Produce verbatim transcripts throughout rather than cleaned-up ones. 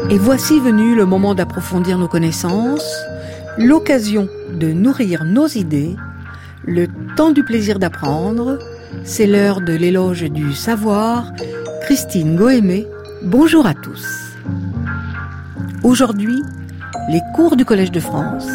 Et voici venu le moment d'approfondir nos connaissances, l'occasion de nourrir nos idées, le temps du plaisir d'apprendre. C'est l'heure de l'éloge du savoir. Christine Goémé, bonjour à tous. Aujourd'hui, les cours du Collège de France.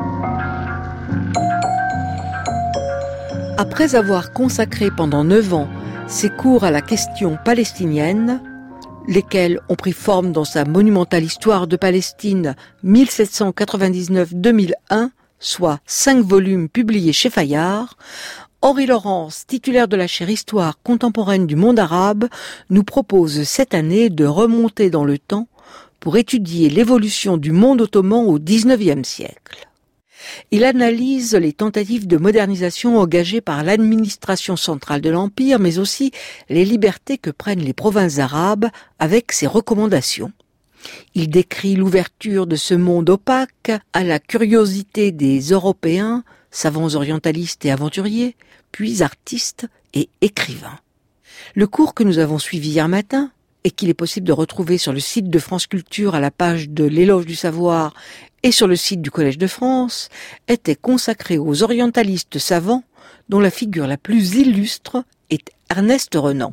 Après avoir consacré pendant neuf ans ses cours à la question palestinienne, lesquels ont pris forme dans sa monumentale histoire de Palestine mille sept cent quatre-vingt-dix-neuf à deux mille un, soit cinq volumes publiés chez Fayard, Henri Laurence, titulaire de la chaire Histoire contemporaine du monde arabe, nous propose cette année de remonter dans le temps pour étudier l'évolution du monde ottoman au dix-neuvième siècle. Il analyse les tentatives de modernisation engagées par l'administration centrale de l'Empire, mais aussi les libertés que prennent les provinces arabes avec ses recommandations. Il décrit l'ouverture de ce monde opaque à la curiosité des Européens, savants orientalistes et aventuriers, puis artistes et écrivains. Le cours que nous avons suivi hier matin, et qu'il est possible de retrouver sur le site de France Culture à la page de l'éloge du savoir et sur le site du Collège de France, était consacré aux orientalistes savants dont la figure la plus illustre est Ernest Renan.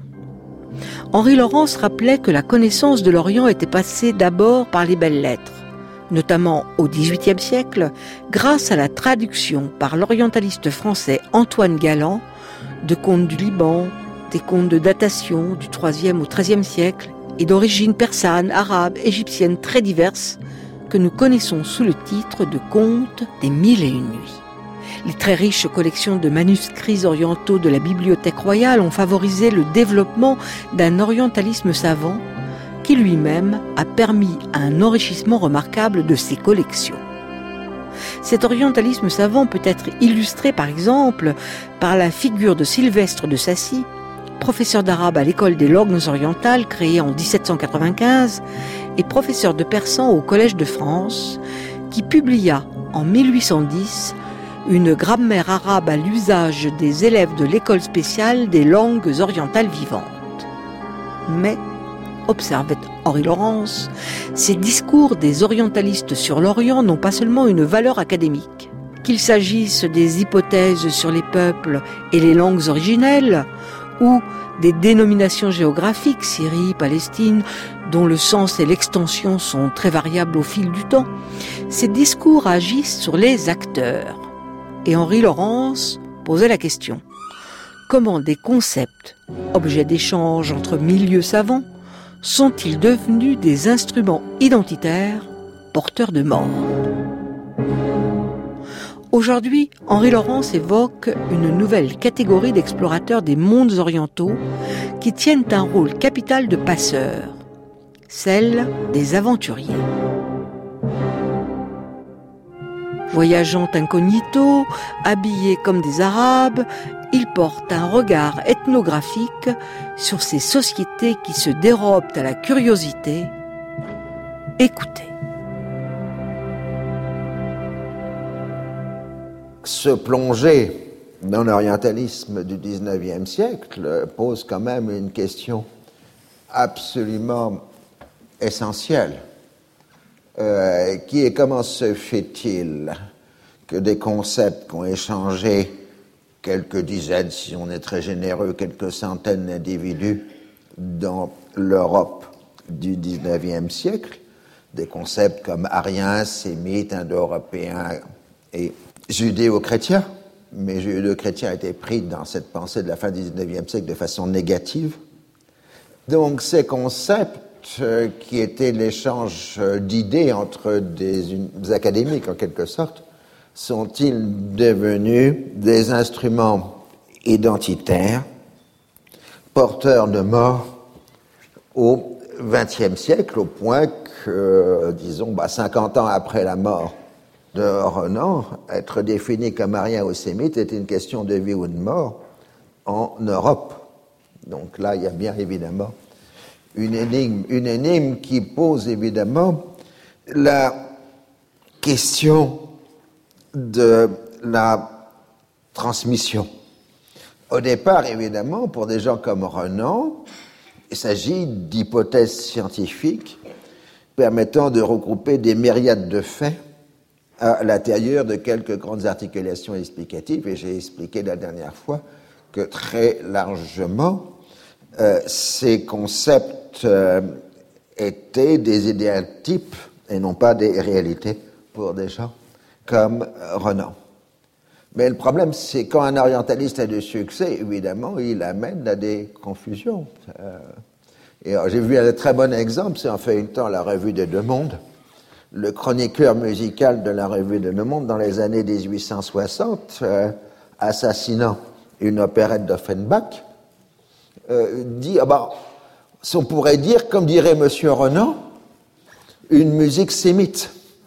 Henri Laurence rappelait que la connaissance de l'Orient était passée d'abord par les belles-lettres, notamment au dix-huitième siècle, grâce à la traduction par l'orientaliste français Antoine Galland de contes du Liban, des contes de datation du troisième au treizième siècle et d'origine persane, arabe, égyptienne très diverses que nous connaissons sous le titre de Contes des Mille et Une Nuits. Les très riches collections de manuscrits orientaux de la Bibliothèque royale ont favorisé le développement d'un orientalisme savant qui lui-même a permis un enrichissement remarquable de ses collections. Cet orientalisme savant peut être illustré par exemple par la figure de Sylvestre de Sacy, professeur d'arabe à l'école des langues orientales créée en dix-sept cent quatre-vingt-quinze et professeur de persan au Collège de France, qui publia en mille huit cent dix une grammaire arabe à l'usage des élèves de l'école spéciale des langues orientales vivantes. Mais, observait Henri Laurence, ces discours des orientalistes sur l'Orient n'ont pas seulement une valeur académique. Qu'il s'agisse des hypothèses sur les peuples et les langues originelles, ou des dénominations géographiques, Syrie, Palestine, dont le sens et l'extension sont très variables au fil du temps, ces discours agissent sur les acteurs. Et Henri Laurence posait la question: comment des concepts, objets d'échange entre milieux savants, sont-ils devenus des instruments identitaires porteurs de mort ? Aujourd'hui, Henri Laurence évoque une nouvelle catégorie d'explorateurs des mondes orientaux qui tiennent un rôle capital de passeurs, celle des aventuriers. Voyageant incognito, habillés comme des Arabes, ils portent un regard ethnographique sur ces sociétés qui se dérobent à la curiosité. Écoutez. Se plonger dans l'orientalisme du dix-neuvième siècle pose quand même une question absolument essentielle, euh, qui est: comment se fait-il que des concepts qui ont échangé quelques dizaines, si on est très généreux, quelques centaines d'individus dans l'Europe du dix-neuvième siècle, des concepts comme ariens, sémites, indo-européens et judéo-chrétien, mais judéo-chrétien a été pris dans cette pensée de la fin du dix-neuvième siècle de façon négative. Donc ces concepts euh, qui étaient l'échange d'idées entre des, des académiques en quelque sorte, sont-ils devenus des instruments identitaires, porteurs de mort au vingtième siècle, au point que, disons, bah, cinquante ans après la mort de Renan, être défini comme arien ou sémite est une question de vie ou de mort en Europe. Donc là, il y a bien évidemment une énigme, une énigme qui pose évidemment la question de la transmission. Au départ, évidemment, pour des gens comme Renan, il s'agit d'hypothèses scientifiques permettant de regrouper des myriades de faits à l'intérieur de quelques grandes articulations explicatives. Et j'ai expliqué la dernière fois que très largement, euh, ces concepts euh, étaient des idéaltypes et non pas des réalités pour des gens comme Renan. Mais le problème, c'est quand un orientaliste a du succès, évidemment, il amène à des confusions. Euh, et alors, j'ai vu un très bon exemple, c'est en feuilletant la revue des Deux Mondes. Le chroniqueur musical de la revue des Deux Mondes, dans les années dix-huit cent soixante, euh, assassinant une opérette d'Offenbach, euh, dit, ah ben, on pourrait dire, comme dirait Monsieur Renan, une musique sémite.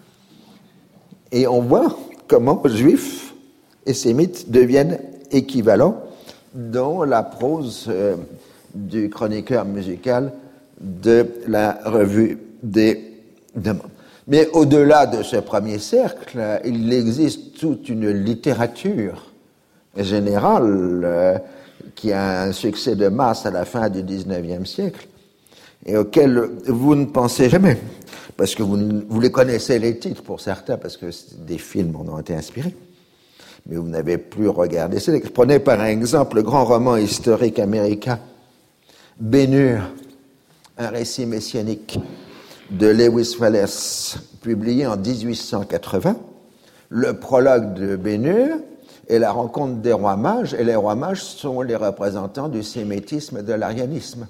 Et on voit comment juifs et sémites deviennent équivalents dans la prose euh, du chroniqueur musical de la revue des Deux Mondes. Mais au-delà de ce premier cercle, il existe toute une littérature générale euh, qui a un succès de masse à la fin du dix-neuvième siècle et auquel vous ne pensez jamais, parce que vous, vous les connaissez les titres pour certains, parce que des films en ont été inspirés, mais vous n'avez plus regardé. Prenez par exemple le grand roman historique américain Ben-Hur, un récit messianique de Lewis Wallace, publié en dix-huit cent quatre-vingts. Le prologue de Ben-Hur est la rencontre des rois mages, et les rois mages sont les représentants du sémitisme et de l'arianisme.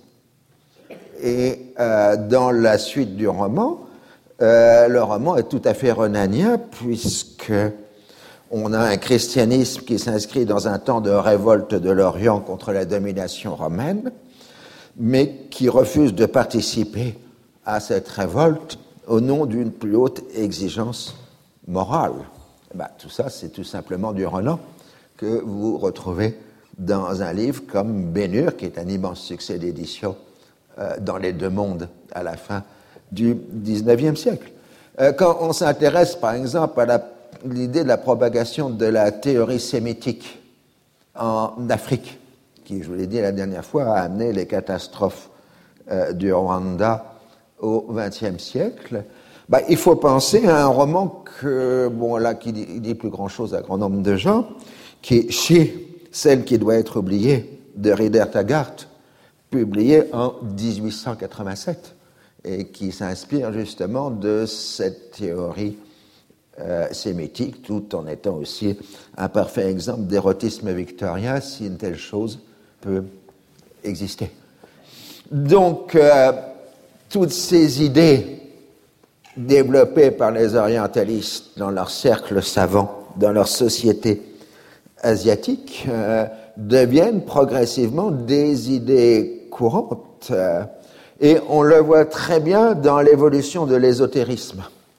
Et euh, dans la suite du roman, euh, le roman est tout à fait renanien, puisque on a un christianisme qui s'inscrit dans un temps de révolte de l'Orient contre la domination romaine, mais qui refuse de participer à cette révolte au nom d'une plus haute exigence morale. Ben, tout ça, c'est tout simplement du Renan que vous retrouvez dans un livre comme Ben-Hur, qui est un immense succès d'édition euh, dans les Deux Mondes à la fin du dix-neuvième siècle. Euh, quand on s'intéresse, par exemple, à la, l'idée de la propagation de la théorie sémitique en Afrique, qui, je vous l'ai dit la dernière fois, a amené les catastrophes euh, du Rwanda au vingtième siècle, bah, il faut penser à un roman que, bon, là, qui dit, dit plus grand-chose à grand nombre de gens, qui est Chez celle qui doit être oubliée, de Rieder Taggart, publié en dix-huit cent quatre-vingt-sept, et qui s'inspire justement de cette théorie euh, sémitique, tout en étant aussi un parfait exemple d'érotisme victorien, si une telle chose peut exister. Donc, euh, toutes ces idées développées par les orientalistes dans leur cercle savant, dans leur société asiatique, euh, deviennent progressivement des idées courantes. Euh, et on le voit très bien dans l'évolution de l'ésotérisme.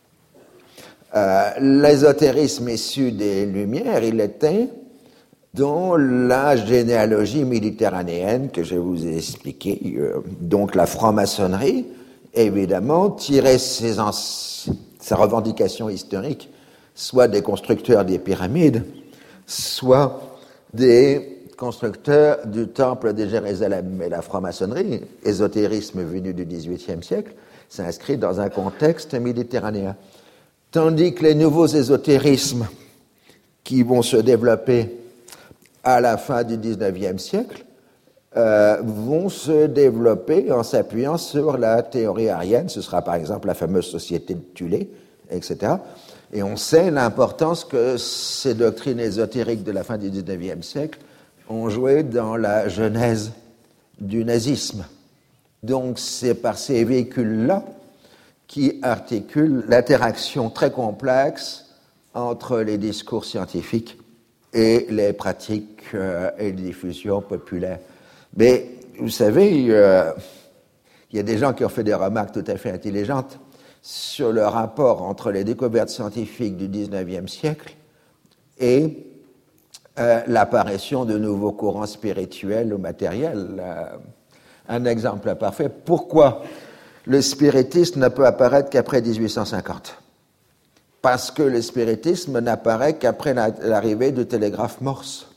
Euh, l'ésotérisme issu des Lumières, il était dans la généalogie méditerranéenne que je vous ai expliquée. Euh, donc la franc-maçonnerie, évidemment, tirait ses, ans, ses revendications historiques, soit des constructeurs des pyramides, soit des constructeurs du temple de Jérusalem. Mais la franc-maçonnerie, ésotérisme venu du dix-huitième siècle, s'inscrit dans un contexte méditerranéen. Tandis que les nouveaux ésotérismes qui vont se développer à la fin du dix-neuvième siècle euh, vont se développer en s'appuyant sur la théorie arienne. Ce sera par exemple la fameuse société de Thulé, et cetera. Et on sait l'importance que ces doctrines ésotériques de la fin du dix-neuvième siècle ont joué dans la genèse du nazisme. Donc c'est par ces véhicules-là qui articulent l'interaction très complexe entre les discours scientifiques et les pratiques euh, et les diffusions populaires. Mais vous savez, euh, il y a des gens qui ont fait des remarques tout à fait intelligentes sur le rapport entre les découvertes scientifiques du dix-neuvième siècle et euh, l'apparition de nouveaux courants spirituels ou matériels. Euh, un exemple parfait. Pourquoi le spiritisme ne peut apparaître qu'après dix-huit cent cinquante? Parce que le spiritisme n'apparaît qu'après la, l'arrivée du télégraphe Morse.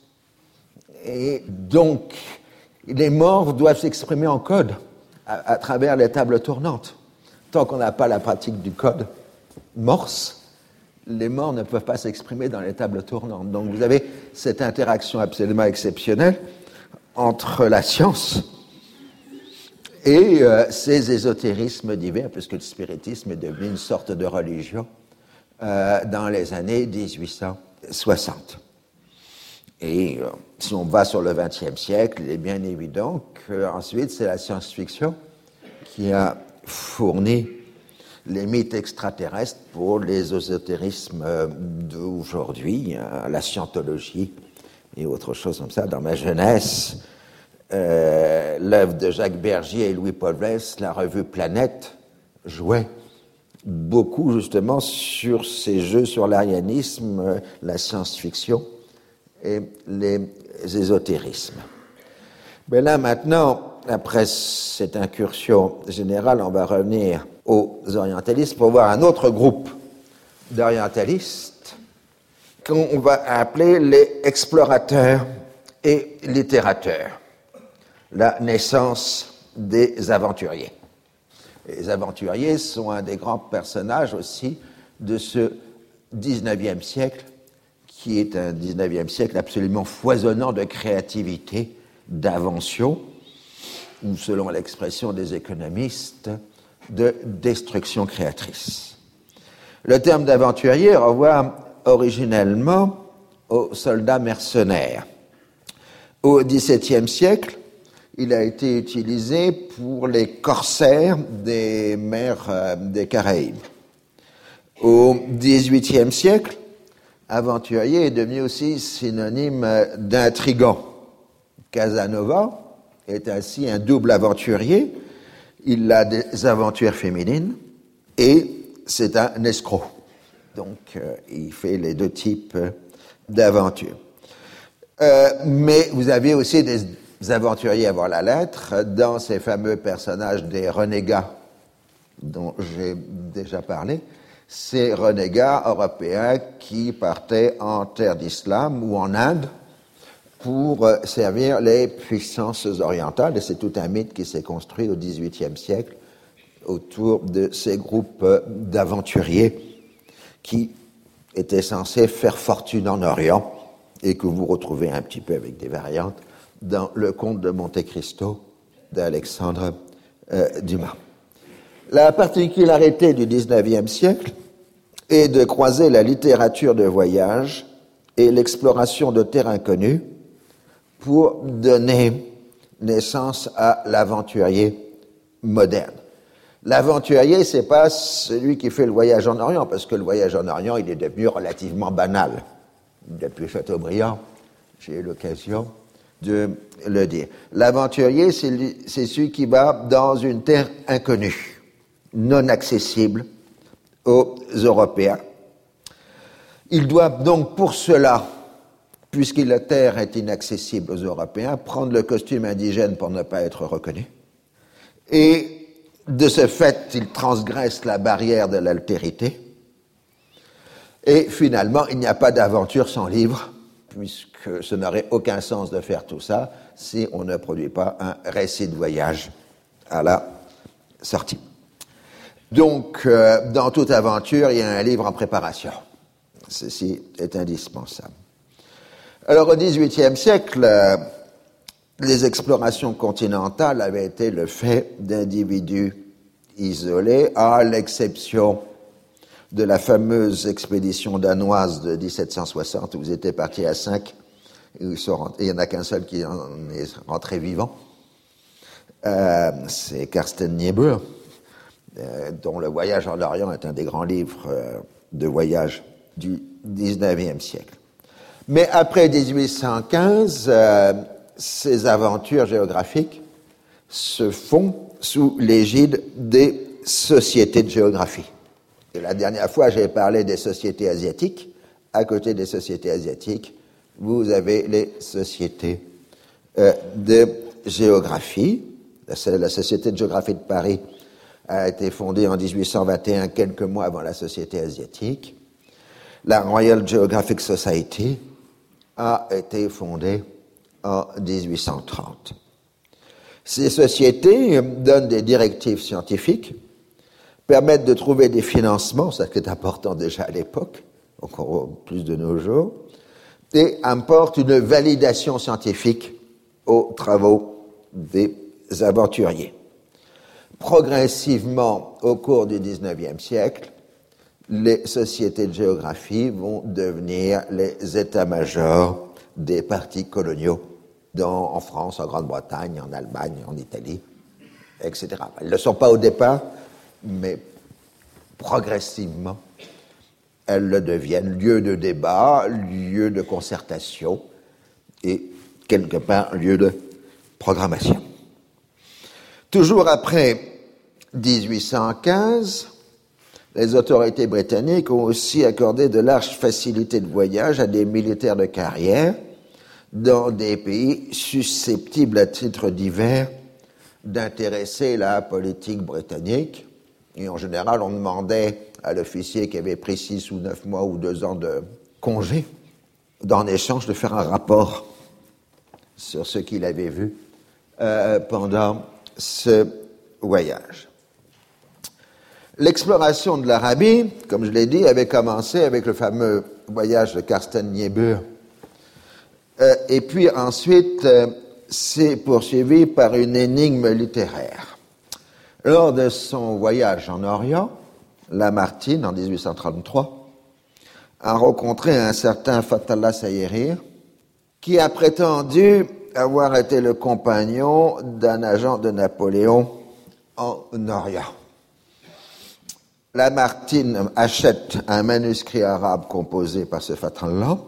Et donc, les morts doivent s'exprimer en code à, à travers les tables tournantes. tant qu'on n'a pas la pratique du code Morse, les morts ne peuvent pas s'exprimer dans les tables tournantes. Donc vous avez cette interaction absolument exceptionnelle entre la science et euh, ces ésotérismes divers, puisque le spiritisme est devenu une sorte de religion euh, dans les années dix-huit cent soixante. Et euh, si on va sur le vingtième siècle, il est bien évident qu'ensuite c'est la science-fiction qui a fourni les mythes extraterrestres pour les ésotérismes d'aujourd'hui, hein, la scientologie et autre chose comme ça. Dans ma jeunesse, euh, l'œuvre de Jacques Bergier et Louis-Paul Vess, la revue Planète, jouait beaucoup justement sur ces jeux sur l'arianisme, la science-fiction et les ésotérismes. Mais là maintenant, après cette incursion générale, on va revenir aux orientalistes pour voir un autre groupe d'orientalistes qu'on va appeler les explorateurs et littérateurs, la naissance des aventuriers. Les aventuriers sont un des grands personnages aussi de ce dix-neuvième siècle, qui est un dix-neuvième siècle absolument foisonnant de créativité, d'invention, ou selon l'expression des économistes, de destruction créatrice. Le terme d'aventurier renvoie originellement aux soldats mercenaires. Au dix-septième siècle, il a été utilisé pour les corsaires des mers euh, des Caraïbes. Au dix-huitième siècle, aventurier est devenu aussi synonyme d'intrigant. Casanova est ainsi un double aventurier. Il a des aventures féminines et c'est un escroc. Donc, euh, il fait les deux types d'aventures. Euh, mais vous avez aussi des aventuriers à voir la lettre dans ces fameux personnages des renégats dont j'ai déjà parlé. Ces renégats européens qui partaient en terre d'islam ou en Inde pour servir les puissances orientales. Et c'est tout un mythe qui s'est construit au dix-huitième siècle autour de ces groupes d'aventuriers qui étaient censés faire fortune en Orient et que vous retrouvez un petit peu avec des variantes dans le Comte de Monte Cristo d'Alexandre euh, Dumas. La particularité du dix-neuvième siècle est de croiser la littérature de voyage et l'exploration de terres inconnues pour donner naissance à l'aventurier moderne. L'aventurier, c'est pas celui qui fait le voyage en Orient, parce que le voyage en Orient, il est devenu relativement banal. Depuis Chateaubriand, j'ai eu l'occasion de le dire. L'aventurier, c'est, lui, c'est celui qui va dans une terre inconnue, non accessible aux Européens. Il doit donc pour cela, puisque la terre est inaccessible aux Européens, prendre le costume indigène pour ne pas être reconnu. Et de ce fait, il transgresse la barrière de l'altérité. Et finalement, il n'y a pas d'aventure sans livre, puisque ce n'aurait aucun sens de faire tout ça si on ne produit pas un récit de voyage à la sortie. Donc, euh, dans toute aventure, il y a un livre en préparation. Ceci est indispensable. Alors, au dix-huitième siècle, euh, les explorations continentales avaient été le fait d'individus isolés, à l'exception de la fameuse expédition danoise de dix-sept cent soixante, où ils étaient partis à cinq, et où ils sont rentrés, et il n'y en a qu'un seul qui en est rentré vivant. Euh, c'est Carsten Niebuhr, euh, dont Le Voyage en Orient est un des grands livres euh, de voyage du dix-neuvième siècle. Mais après dix-huit cent quinze, euh, ces aventures géographiques se font sous l'égide des sociétés de géographie. Et la dernière fois, j'ai parlé des sociétés asiatiques. À côté des sociétés asiatiques, vous avez les sociétés euh, de géographie. La, la Société de géographie de Paris a été fondée en dix-huit cent vingt et un, quelques mois avant la Société asiatique. La Royal Geographic Society a été fondée en dix-huit cent trente. Ces sociétés donnent des directives scientifiques permettre de trouver des financements, ça qui est important déjà à l'époque, encore plus de nos jours, et apporte une validation scientifique aux travaux des aventuriers. Progressivement, au cours du dix-neuvième siècle, les sociétés de géographie vont devenir les états-majors des partis coloniaux dans, en France, en Grande-Bretagne, en Allemagne, en Italie, et cetera. Elles ne le sont pas au départ, mais progressivement, elles le deviennent, lieu de débat, lieu de concertation et, quelque part, lieu de programmation. Toujours après dix-huit cent quinze, les autorités britanniques ont aussi accordé de larges facilités de voyage à des militaires de carrière dans des pays susceptibles à titre divers d'intéresser la politique britannique. Et en général, on demandait à l'officier qui avait pris six ou neuf mois ou deux ans de congé, en échange de faire un rapport sur ce qu'il avait vu euh, pendant ce voyage. L'exploration de l'Arabie, comme je l'ai dit, avait commencé avec le fameux voyage de Carsten Niebuhr. Euh, et puis ensuite, euh, s'est poursuivi par une énigme littéraire. Lors de son voyage en Orient, Lamartine, en dix-huit cent trente-trois, a rencontré un certain Fatallah Sayerir, qui a prétendu avoir été le compagnon d'un agent de Napoléon en Orient. Lamartine achète un manuscrit arabe composé par ce Fatallah,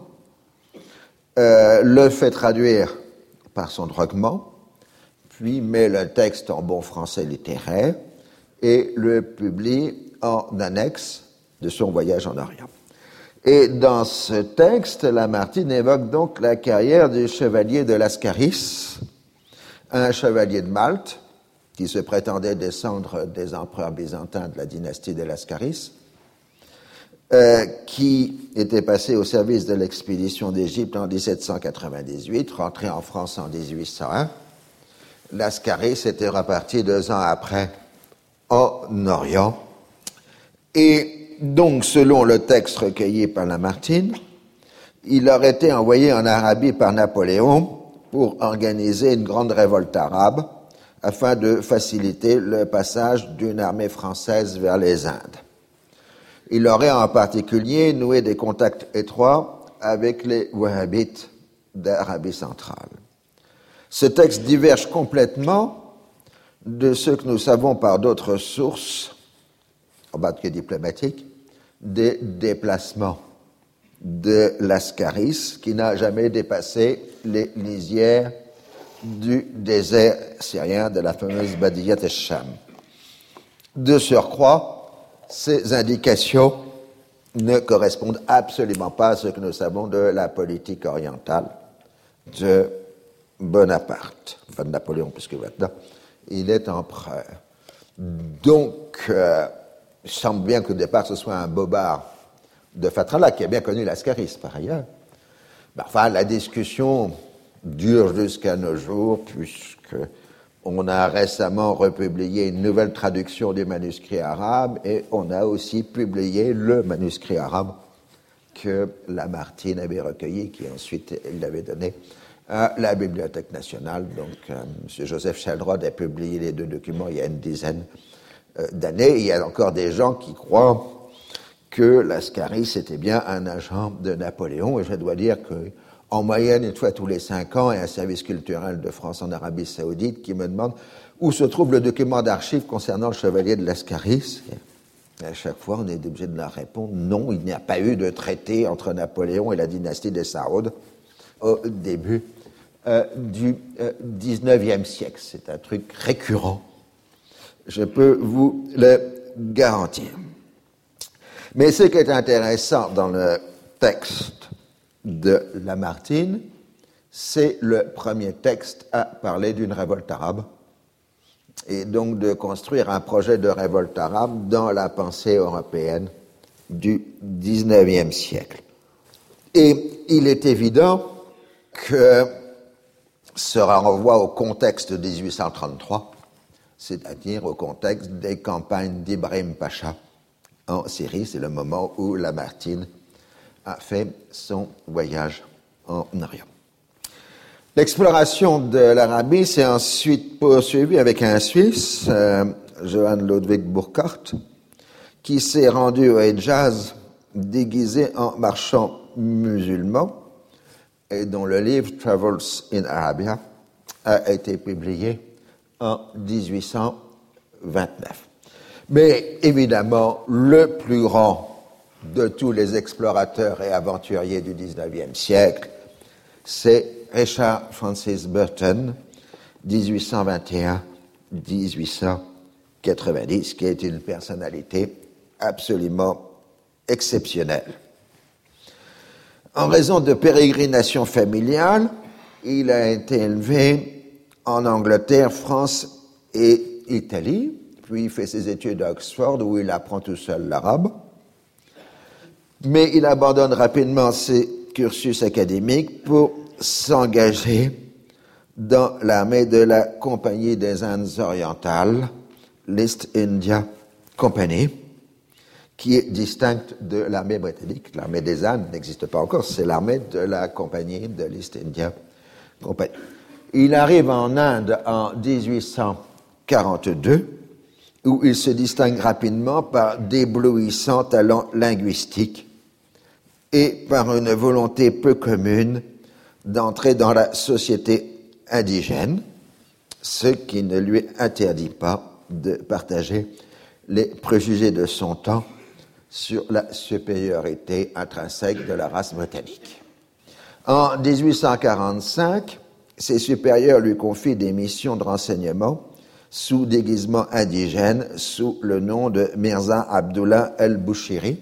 euh, le fait traduire par son droguement, puis met le texte en bon français littéraire et le publie en annexe de son voyage en Orient. Et dans ce texte, Lamartine évoque donc la carrière du chevalier de Lascaris, un chevalier de Malte qui se prétendait descendre des empereurs byzantins de la dynastie des Lascaris, euh, qui était passé au service de l'expédition d'Égypte en dix-sept cent quatre-vingt-dix-huit, rentré en France en dix-huit cent un. Lascaris était reparti deux ans après en Orient. Et donc, selon le texte recueilli par Lamartine, il aurait été envoyé en Arabie par Napoléon pour organiser une grande révolte arabe afin de faciliter le passage d'une armée française vers les Indes. Il aurait en particulier noué des contacts étroits avec les Wahhabites d'Arabie centrale. Ce texte diverge complètement de ce que nous savons par d'autres sources, en bas que diplomatiques, des déplacements de Lascaris, qui n'a jamais dépassé les lisières du désert syrien de la fameuse Badiyat el-Sham. De surcroît, ces indications ne correspondent absolument pas à ce que nous savons de la politique orientale de Bonaparte, enfin de Napoléon, puisque maintenant il est empereur. Donc, euh, il semble bien qu'au départ ce soit un bobard de Fatallah, qui a bien connu Lascaris par ailleurs. Ben, enfin, la discussion dure jusqu'à nos jours, puisque on a récemment republié une nouvelle traduction du manuscrit arabe et on a aussi publié le manuscrit arabe que Lamartine avait recueilli, qui ensuite il l'avait donné à la Bibliothèque nationale. Donc, euh, M. Joseph Chaldrod a publié les deux documents il y a une dizaine euh, d'années. Il y a encore des gens qui croient que Lascaris était bien un agent de Napoléon, et je dois dire que en moyenne, une fois tous les cinq ans, il y a un service culturel de France en Arabie Saoudite qui me demande où se trouve le document d'archives concernant le chevalier de Lascaris. Et à chaque fois, on est obligé de leur répondre non, il n'y a pas eu de traité entre Napoléon et la dynastie des Saouds au début euh, du euh, dix-neuvième siècle. C'est un truc récurrent. Je peux vous le garantir. Mais ce qui est intéressant dans le texte de Lamartine, c'est le premier texte à parler d'une révolte arabe et donc de construire un projet de révolte arabe dans la pensée européenne du dix-neuvième siècle. Et il est évident que ce renvoi au contexte de dix-huit cent trente-trois, c'est-à-dire au contexte des campagnes d'Ibrahim Pacha en Syrie. C'est le moment où Lamartine a fait son voyage en Orient. L'exploration de l'Arabie s'est ensuite poursuivie avec un Suisse, euh, Johann Ludwig Burckhardt, qui s'est rendu au Hejaz déguisé en marchand musulman et dont le livre Travels in Arabia a été publié en dix-huit cent vingt-neuf. Mais évidemment, le plus grand de tous les explorateurs et aventuriers du dix-neuvième siècle, c'est Richard Francis Burton, dix-huit cent vingt et un à dix-huit cent quatre-vingt-dix, qui est une personnalité absolument exceptionnelle. En raison de pérégrinations familiales, il a été élevé en Angleterre, France et Italie, puis il fait ses études à Oxford où il apprend tout seul l'arabe, mais il abandonne rapidement ses cursus académiques pour s'engager dans l'armée de la Compagnie des Indes orientales, l'East India Company, qui est distincte de l'armée britannique. L'armée des Indes n'existe pas encore, c'est l'armée de la Compagnie de l'East India Company. Il arrive en Inde en dix-huit cent quarante-deux, où il se distingue rapidement par d'éblouissants talents linguistiques et par une volonté peu commune d'entrer dans la société indigène, ce qui ne lui interdit pas de partager les préjugés de son temps sur la supériorité intrinsèque de la race britannique. En dix-huit cent quarante-cinq, ses supérieurs lui confient des missions de renseignement sous déguisement indigène, sous le nom de Mirza Abdullah el-Bushiri,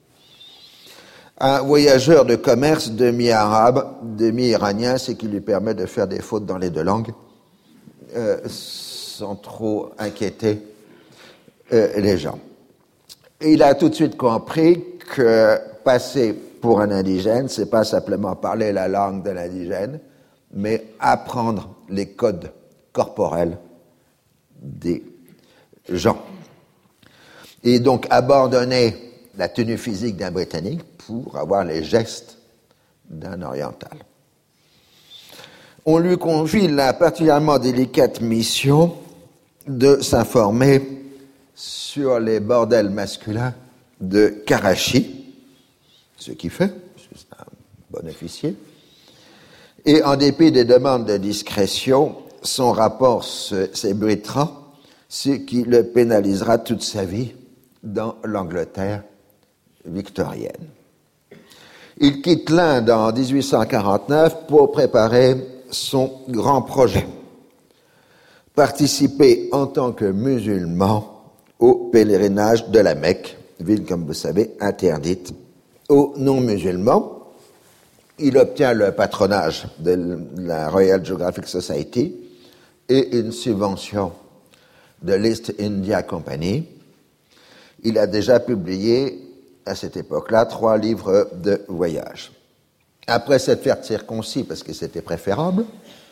un voyageur de commerce demi-arabe, demi-iranien, ce qui lui permet de faire des fautes dans les deux langues euh, sans trop inquiéter euh, les gens. Et il a tout de suite compris que passer pour un indigène, c'est pas simplement parler la langue de l'indigène, mais apprendre les codes corporels des gens. Et donc abandonner la tenue physique d'un Britannique pour avoir les gestes d'un Oriental. On lui confie la particulièrement délicate mission de s'informer sur les bordels masculins de Karachi, ce qu'il fait, parce que c'est un bon officier, et en dépit des demandes de discrétion, son rapport s'ébruitera, ce qui le pénalisera toute sa vie dans l'Angleterre victorienne. Il quitte l'Inde en dix-huit cent quarante-neuf pour préparer son grand projet, participer en tant que musulman au pèlerinage de la Mecque, ville, comme vous savez, interdite aux non-musulmans. Il obtient le patronage de la Royal Geographic Society et une subvention de l'East India Company. Il a déjà publié, à cette époque-là, trois livres de voyage. Après s'être fait circoncis, parce que c'était préférable,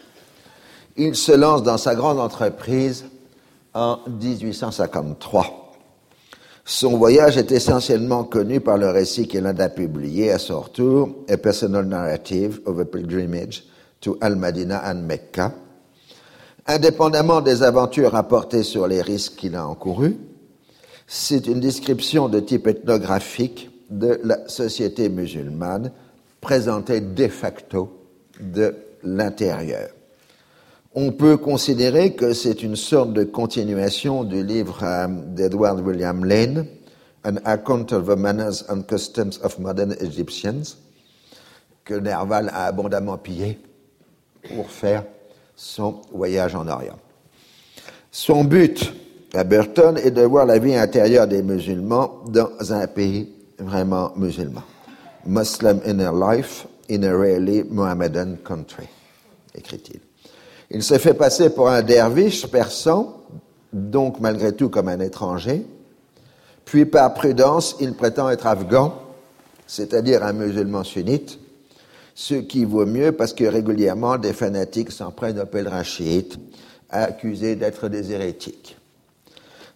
il se lance dans sa grande entreprise en dix-huit cent cinquante-trois. Son voyage est essentiellement connu par le récit qu'il a publié à son retour, A Personal Narrative of a Pilgrimage to Al-Madinah and Mecca. Indépendamment des aventures rapportées sur les risques qu'il a encourus, c'est une description de type ethnographique de la société musulmane présentée de facto de l'intérieur. On peut considérer que c'est une sorte de continuation du livre euh, d'Edward William Lane, An Account of the Manners and Customs of Modern Egyptians, que Nerval a abondamment pillé pour faire son voyage en Orient. Son but à Burton est de voir la vie intérieure des musulmans dans un pays vraiment musulman. Muslim inner life in a really Mohammedan country, écrit-il. Il se fait passer pour un derviche persan, donc malgré tout comme un étranger, puis par prudence, il prétend être afghan, c'est-à-dire un musulman sunnite, ce qui vaut mieux parce que régulièrement des fanatiques s'en prennent aux pèlerins chiites, accusés d'être des hérétiques.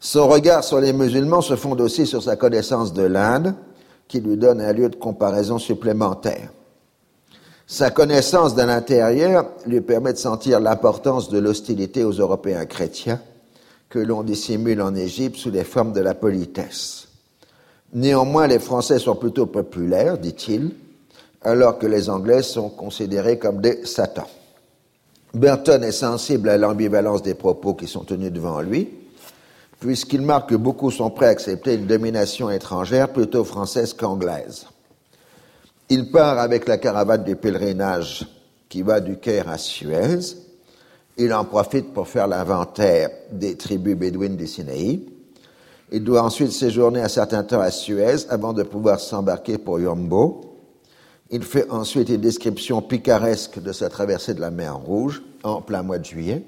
Son regard sur les musulmans se fonde aussi sur sa connaissance de l'Inde, qui lui donne un lieu de comparaison supplémentaire. Sa connaissance de l'intérieur lui permet de sentir l'importance de l'hostilité aux Européens chrétiens que l'on dissimule en Égypte sous les formes de la politesse. Néanmoins, les Français sont plutôt populaires, dit-il, alors que les Anglais sont considérés comme des satans. Burton est sensible à l'ambivalence des propos qui sont tenus devant lui, puisqu'il marque que beaucoup sont prêts à accepter une domination étrangère plutôt française qu'anglaise. Il part avec la caravane du pèlerinage qui va du Caire à Suez. Il en profite pour faire l'inventaire des tribus bédouines du Sinaï. Il doit ensuite séjourner un certain temps à Suez avant de pouvoir s'embarquer pour Yombo. Il fait ensuite une description picaresque de sa traversée de la mer Rouge en plein mois de juillet.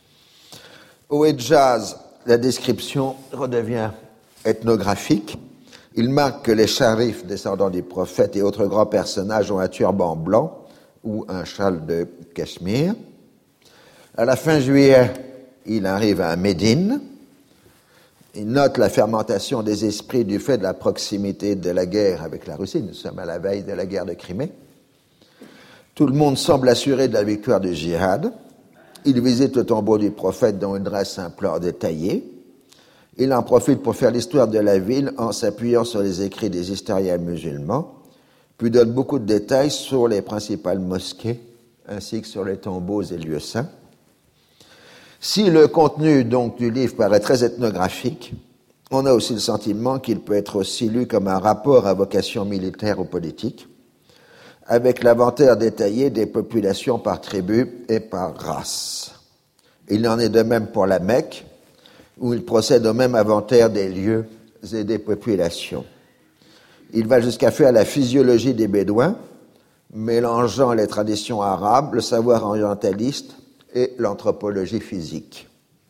Au Hedjaz, la description redevient ethnographique. Il marque que les charifs descendants du prophète et autres grands personnages ont un turban blanc ou un châle de cachemire. À la fin juillet, il arrive à Médine. Il note la fermentation des esprits du fait de la proximité de la guerre avec la Russie. Nous sommes à la veille de la guerre de Crimée. Tout le monde semble assuré de la victoire du djihad. Il visite le tombeau du prophète dont il dresse un plan détaillé. Il en profite pour faire l'histoire de la ville en s'appuyant sur les écrits des historiens musulmans, puis donne beaucoup de détails sur les principales mosquées ainsi que sur les tombeaux et lieux saints. Si le contenu donc du livre paraît très ethnographique, on a aussi le sentiment qu'il peut être aussi lu comme un rapport à vocation militaire ou politique, avec l'inventaire détaillé des populations par tribu et par race. Il en est de même pour la Mecque, où il procède au même inventaire des lieux et des populations. Il va jusqu'à faire la physiologie des Bédouins, mélangeant les traditions arabes, le savoir orientaliste et l'anthropologie physique.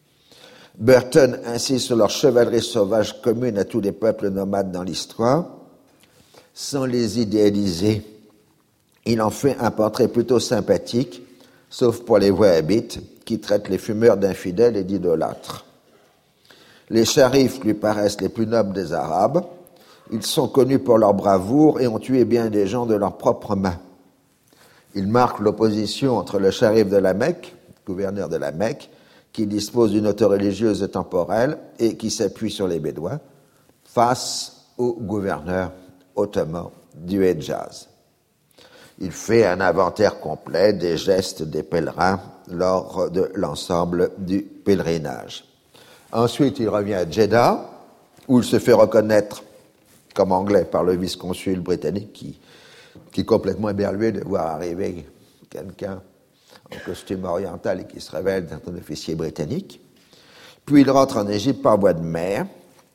Burton insiste sur leur chevalerie sauvage commune à tous les peuples nomades dans l'histoire. Sans les idéaliser, il en fait un portrait plutôt sympathique, sauf pour les wahhabites, qui traitent les fumeurs d'infidèles et d'idolâtres. Les charifs lui paraissent les plus nobles des Arabes. Ils sont connus pour leur bravoure et ont tué bien des gens de leurs propres mains. Il marque l'opposition entre le charif de la Mecque, gouverneur de la Mecque, qui dispose d'une autorité religieuse et temporelle et qui s'appuie sur les Bédouins, face au gouverneur ottoman du Hedjaz. Il fait un inventaire complet des gestes des pèlerins lors de l'ensemble du pèlerinage. Ensuite, il revient à Jeddah, où il se fait reconnaître comme anglais par le vice-consul britannique qui, qui est complètement éberlué de voir arriver quelqu'un en costume oriental et qui se révèle d'être un officier britannique. Puis il rentre en Égypte par voie de mer.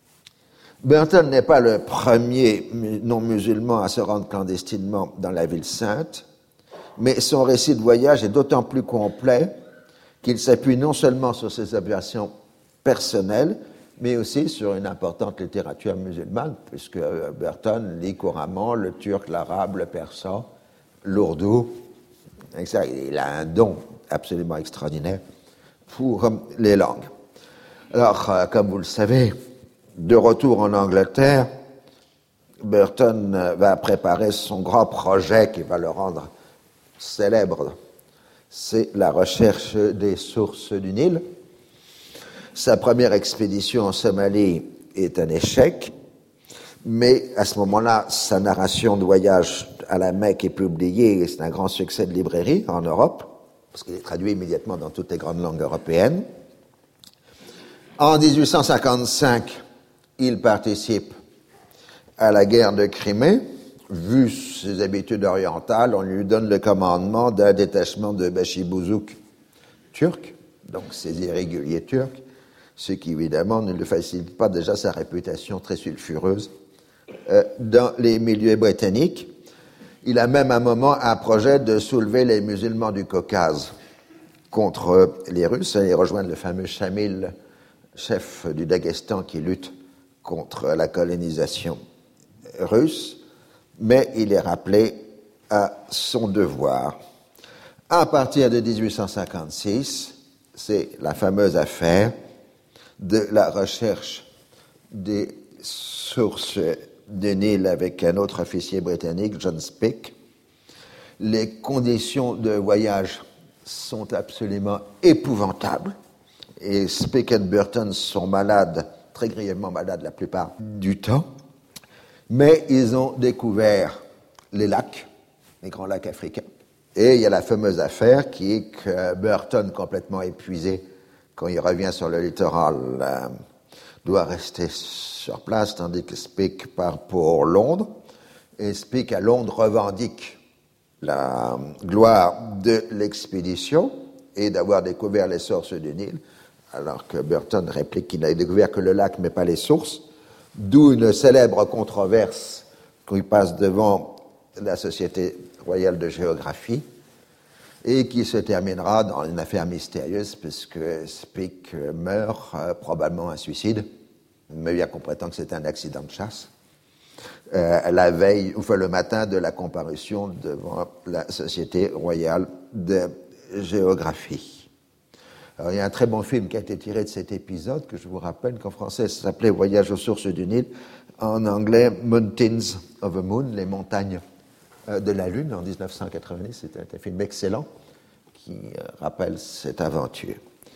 Burton n'est pas le premier non-musulman à se rendre clandestinement dans la ville sainte, mais son récit de voyage est d'autant plus complet qu'il s'appuie non seulement sur ses observations personnelles, mais aussi sur une importante littérature musulmane, puisque Burton lit couramment le turc, l'arabe, le persan, l'ourdou. Il a un don absolument extraordinaire pour les langues. Alors, comme vous le savez, de retour en Angleterre, Burton va préparer son grand projet qui va le rendre célèbre. C'est la recherche des sources du Nil. Sa première expédition en Somalie est un échec, mais à ce moment-là, sa narration de voyage à la Mecque est publiée et c'est un grand succès de librairie en Europe, parce qu'il est traduit immédiatement dans toutes les grandes langues européennes. En dix-huit cent cinquante-cinq, il participe à la guerre de Crimée. Vu ses habitudes orientales, on lui donne le commandement d'un détachement de bachibouzouk turcs, donc ces irréguliers turcs, ce qui évidemment ne lui facilite pas déjà sa réputation très sulfureuse euh, dans les milieux britanniques. Il a même à un moment un projet de soulever les musulmans du Caucase contre les Russes et rejoindre le fameux Chamil, chef du Daghestan qui lutte contre la colonisation russe, mais il est rappelé à son devoir. À partir de dix-huit cent cinquante-six, c'est la fameuse affaire de la recherche des sources du Nil avec un autre officier britannique, John Speke. Les conditions de voyage sont absolument épouvantables et Speke et Burton sont malades, très grièvement malades la plupart du temps, mais ils ont découvert les lacs, les grands lacs africains. Et il y a la fameuse affaire qui est que Burton, complètement épuisé, quand il revient sur le littoral, euh, doit rester sur place, tandis que Speke part pour Londres. Et Speke, à Londres, revendique la gloire de l'expédition et d'avoir découvert les sources du Nil, alors que Burton réplique qu'il n'a découvert que le lac, mais pas les sources, d'où une célèbre controverse quand il passe devant la Société royale de géographie, et qui se terminera dans une affaire mystérieuse, puisque Speke meurt, euh, probablement un suicide, mais bien qu'on prétend que c'est un accident de chasse, euh, la veille, ou enfin le matin de la comparution devant la Société royale de géographie. Alors, il y a un très bon film qui a été tiré de cet épisode, que je vous rappelle qu'en français ça s'appelait Voyage aux sources du Nil, en anglais Mountains of the Moon, les montagnes de la Lune, en dix-neuf cent quatre-vingt-dix. C'est un, un film excellent qui euh, rappelle cette aventure.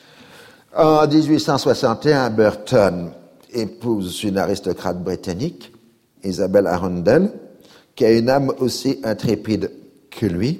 En dix-huit cent soixante et un, Burton épouse une aristocrate britannique, Isabelle Arundel, qui a une âme aussi intrépide que lui,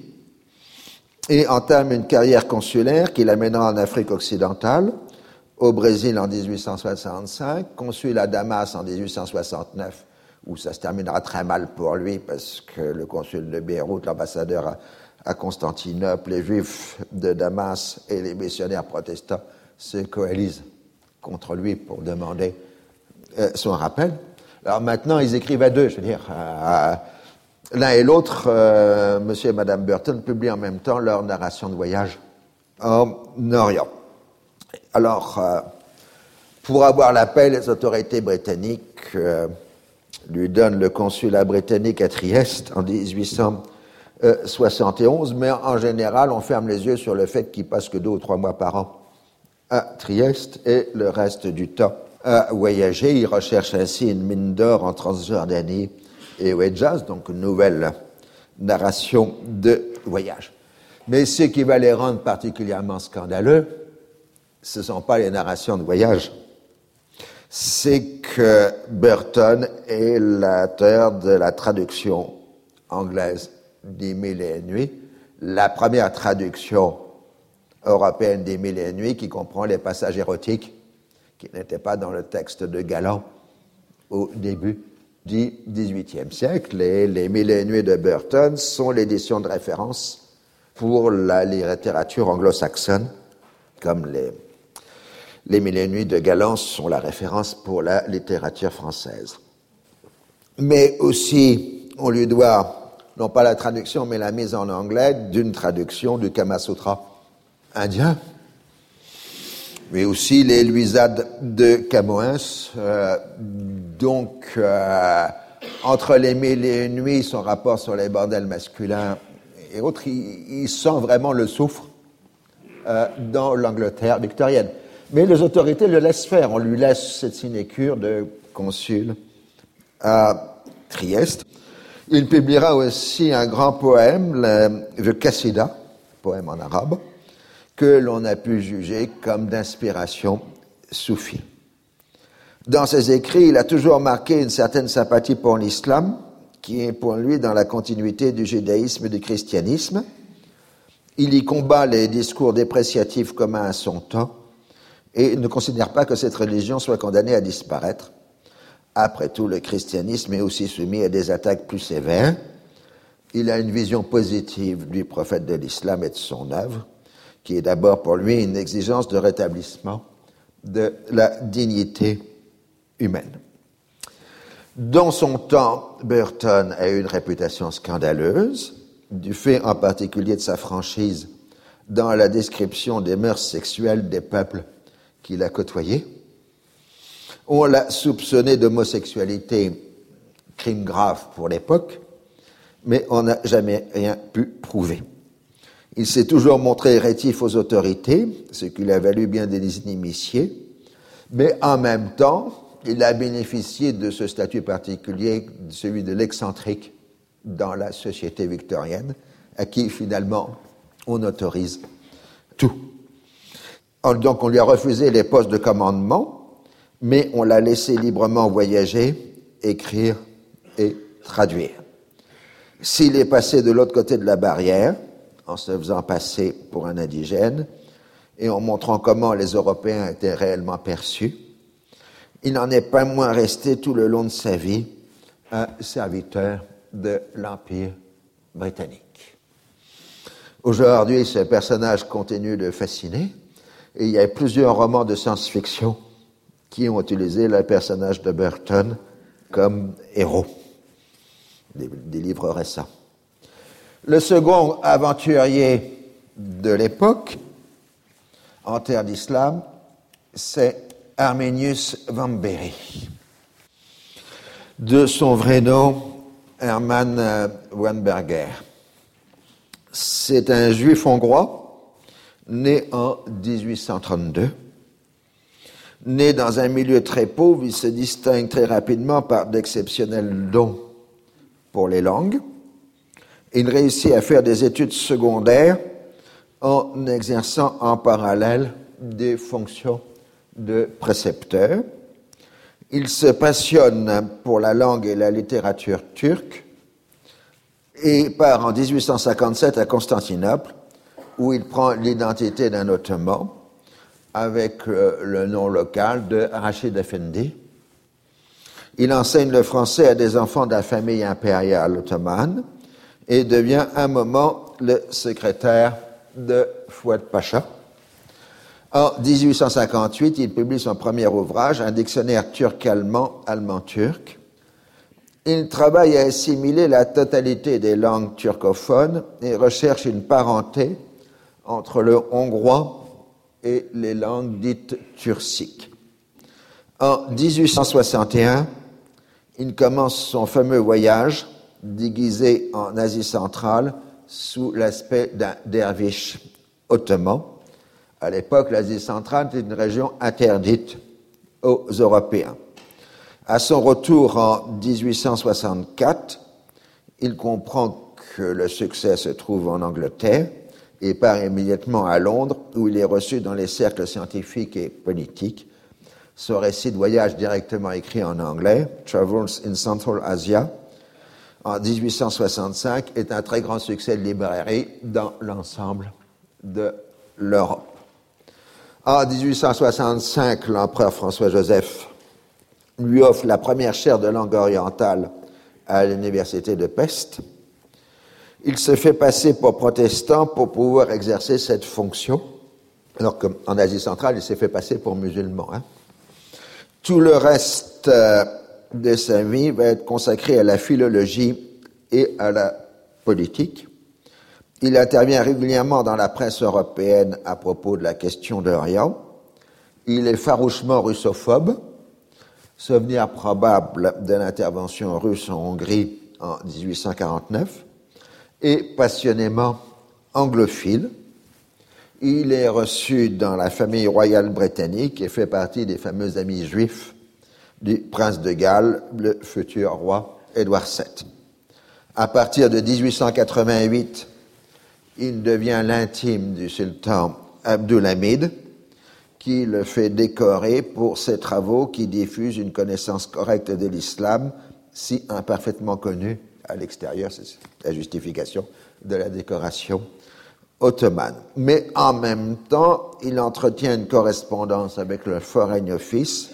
et entame une carrière consulaire qui l'amènera en Afrique occidentale, au Brésil en dix-huit cent soixante-cinq, consul à Damas en dix-huit cent soixante-neuf, où ça se terminera très mal pour lui, parce que le consul de Beyrouth, l'ambassadeur à, à Constantinople, les juifs de Damas et les missionnaires protestants se coalisent contre lui pour demander euh, son rappel. Alors maintenant, ils écrivent à deux, je veux dire, euh, l'un et l'autre, euh, monsieur et madame Burton, publient en même temps leur narration de voyage en Orient. Alors, euh, pour avoir l'appel, les autorités britanniques euh, lui donnent le consulat britannique à Trieste en dix-huit cent soixante et onze, mais en général, on ferme les yeux sur le fait qu'il passe que deux ou trois mois par an à Trieste et le reste du temps à voyager. Il recherche ainsi une mine d'or en Transjordanie et au Hejaz, donc une nouvelle narration de voyage. Mais ce qui va les rendre particulièrement scandaleux, ce ne sont pas les narrations de voyage, c'est que Burton est l'auteur de la traduction anglaise des Mille et une nuits, la première traduction européenne des Mille et une nuits qui comprend les passages érotiques qui n'étaient pas dans le texte de Galland au début du dix-huitième siècle. Et les Mille et une nuits de Burton sont l'édition de référence pour la littérature anglo-saxonne, comme les, les Mille et une nuits de Galland sont la référence pour la littérature française. Mais aussi, on lui doit non pas la traduction, mais la mise en anglais d'une traduction du Kama Sutra indien, mais aussi les Luisades de Camoens. Euh, donc, euh, entre les Mille et une nuits, son rapport sur les bordels masculins et autres, il, il sent vraiment le soufre euh, dans l'Angleterre victorienne. Mais les autorités le laissent faire. On lui laisse cette sinécure de consul à Trieste. Il publiera aussi un grand poème, le Qasida, poème en arabe, que l'on a pu juger comme d'inspiration soufie. Dans ses écrits, il a toujours marqué une certaine sympathie pour l'islam, qui est pour lui dans la continuité du judaïsme et du christianisme. Il y combat les discours dépréciatifs communs à son temps et ne considère pas que cette religion soit condamnée à disparaître. Après tout, le christianisme est aussi soumis à des attaques plus sévères. Il a une vision positive du prophète de l'islam et de son œuvre, qui est d'abord pour lui une exigence de rétablissement de la dignité humaine. Dans son temps, Burton a eu une réputation scandaleuse, du fait en particulier de sa franchise dans la description des mœurs sexuelles des peuples qu'il a côtoyés. On l'a soupçonné d'homosexualité, crime grave pour l'époque, mais on n'a jamais rien pu prouver. Il s'est toujours montré rétif aux autorités, ce qui lui a valu bien des inimitiés, Mais en même temps, il a bénéficié de ce statut particulier, celui de l'excentrique dans la société victorienne, à qui finalement on autorise tout. Donc on lui a refusé les postes de commandement, mais on l'a laissé librement voyager, écrire et traduire. S'il est passé de l'autre côté de la barrière, en se faisant passer pour un indigène, et en montrant comment les Européens étaient réellement perçus, il n'en est pas moins resté tout le long de sa vie un serviteur de l'Empire britannique. Aujourd'hui, ce personnage continue de fasciner, et il y a plusieurs romans de science-fiction qui ont utilisé le personnage de Burton comme héros, des, des livres récents. Le second aventurier de l'époque, en terre d'islam, c'est Arminius Vambéry. De son vrai nom, Hermann Weinberger. C'est un juif hongrois, né en dix-huit cent trente-deux. Né dans un milieu très pauvre, il se distingue très rapidement par d'exceptionnels dons pour les langues. Il réussit à faire des études secondaires en exerçant en parallèle des fonctions de précepteur. Il se passionne pour la langue et la littérature turque et part en dix-huit cent cinquante-sept à Constantinople, où il prend l'identité d'un ottoman avec euh, le nom local de Rachid Effendi. Il enseigne le français à des enfants de la famille impériale ottomane et devient un moment le secrétaire de Fouad Pacha. En dix-huit cent cinquante-huit, il publie son premier ouvrage, un dictionnaire turc-allemand, allemand-turc. Il travaille à assimiler la totalité des langues turcophones et recherche une parenté entre le hongrois et les langues dites turciques. En dix-huit cent soixante et un, il commence son fameux voyage déguisé en Asie centrale sous l'aspect d'un derviche ottoman. À l'époque, l'Asie centrale était une région interdite aux Européens. À son retour en dix-huit cent soixante-quatre, il comprend que le succès se trouve en Angleterre et part immédiatement à Londres, où il est reçu dans les cercles scientifiques et politiques. Son récit de voyage directement écrit en anglais, Travels in Central Asia, en dix-huit cent soixante-cinq, est un très grand succès de librairie dans l'ensemble de l'Europe. En dix-huit cent soixante-cinq, l'empereur François-Joseph lui offre la première chaire de langue orientale à l'université de Pest. Il se fait passer pour protestant pour pouvoir exercer cette fonction, alors qu'en Asie centrale, il s'est fait passer pour musulman. Hein. Tout le reste euh, de sa vie va être consacré à la philologie et à la politique. Il intervient régulièrement dans la presse européenne à propos de la question d'Orient. Il est farouchement russophobe, souvenir probable de l'intervention russe en Hongrie en dix-huit cent quarante-neuf, et passionnément anglophile. Il est reçu dans la famille royale britannique et fait partie des fameux amis juifs du prince de Galles, le futur roi Édouard sept. À partir de dix-huit cent quatre-vingt-huit, il devient l'intime du sultan Abdulhamid, qui le fait décorer pour ses travaux qui diffusent une connaissance correcte de l'islam, si imparfaitement connue à l'extérieur, c'est la justification de la décoration ottomane. Mais en même temps, il entretient une correspondance avec le Foreign Office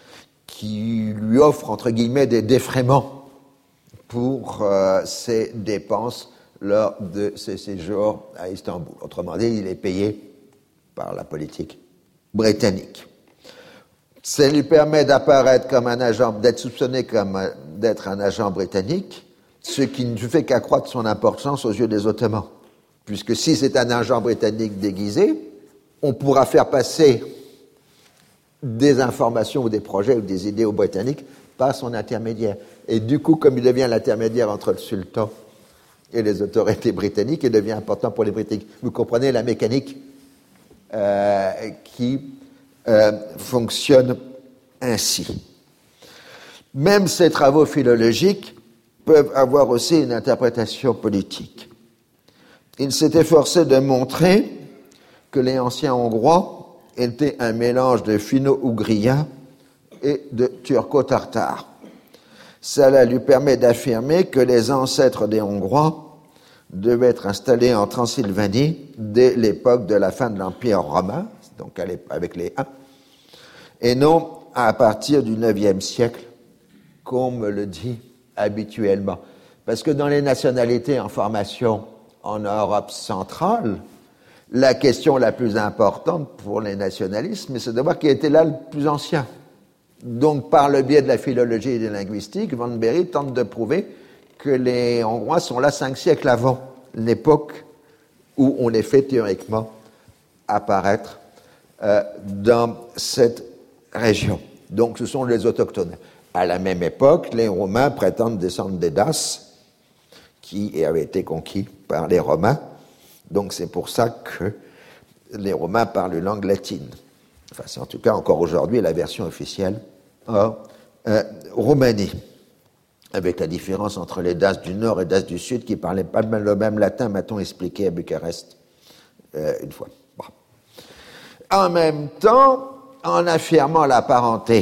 qui lui offre, entre guillemets, des défraiements pour euh, ses dépenses lors de ses séjours à Istanbul. Autrement dit, il est payé par la politique britannique. Ça lui permet d'apparaître comme un agent, d'être soupçonné comme d'être un agent britannique, ce qui ne fait qu'accroître son importance aux yeux des Ottomans. Puisque si c'est un agent britannique déguisé, on pourra faire passer des informations ou des projets ou des idées aux Britanniques par son intermédiaire. Et du coup, comme il devient l'intermédiaire entre le sultan et les autorités britanniques, il devient important pour les Britanniques. Vous comprenez la mécanique euh, qui euh, fonctionne ainsi. Même ces travaux philologiques peuvent avoir aussi une interprétation politique. Il s'est efforcé de montrer que les anciens Hongrois étaient un mélange de finno-ougriens et de turco-tartares. Cela lui permet d'affirmer que les ancêtres des Hongrois devaient être installés en Transylvanie dès l'époque de la fin de l'Empire romain, donc avec les Huns, et non à partir du neuvième siècle, comme le dit habituellement. Parce que dans les nationalités en formation en Europe centrale, la question la plus importante pour les nationalistes, c'est de voir qui était là le plus ancien. Donc, par le biais de la philologie et de la linguistique, Van Berry tente de prouver que les Hongrois sont là cinq siècles avant l'époque où on les fait théoriquement apparaître euh, dans cette région. Donc, ce sont les autochtones. À la même époque, les Romains prétendent descendre des Daces, qui avaient été conquis par les Romains. Donc, c'est pour ça que les Romains parlent une langue latine. Enfin, c'est en tout cas encore aujourd'hui la version officielle en euh, Roumanie, avec la différence entre les Daces du Nord et les Daces du Sud qui parlaient pas le même latin, m'a-t-on expliqué à Bucarest euh, une fois. Bon. En même temps, en affirmant la parenté